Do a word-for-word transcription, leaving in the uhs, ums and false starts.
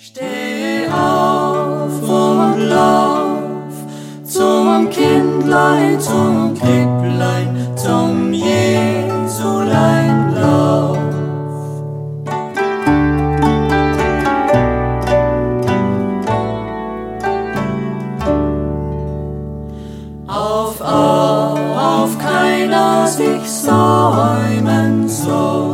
Steh auf und lauf zum Kindlein, zum Kripplein, zum Jesulein, lauf. Auf, auf, keiner sich säumen soll.